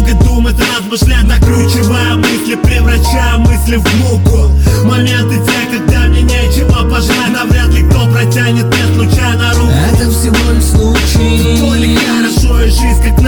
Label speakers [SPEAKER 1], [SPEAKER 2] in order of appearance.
[SPEAKER 1] Много думать, размышлять, накручивая мысли, превращая мысли в муку. Моменты те, когда мне нечего пожелать, навряд ли кто протянет мне случайно руку.
[SPEAKER 2] Это всего лишь случай.
[SPEAKER 1] То ли хорошо и жизнь, как